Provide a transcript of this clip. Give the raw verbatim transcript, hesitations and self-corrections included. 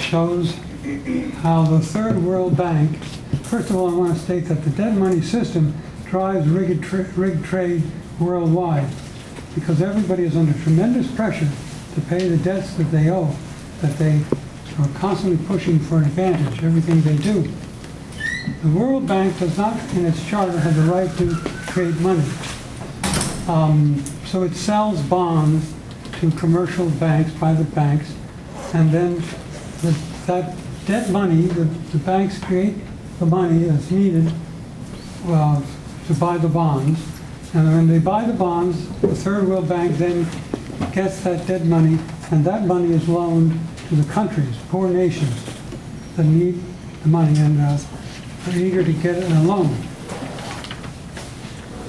shows how the Third World Bank, first of all, I want to state that the debt money system drives rigged, tra rigged trade worldwide because everybody is under tremendous pressure to pay the debts that they owe, that they are constantly pushing for advantage, everything they do. The World Bank does not, in its charter, have the right to trade money. Um, so it sells bonds to commercial banks, private banks, and then the, that debt money, the, the banks create the money that's needed uh, to buy the bonds. And when they buy the bonds, the Third World Bank then gets that debt money, and that money is loaned to the countries, poor nations that need the money and uh, are eager to get it in a loan.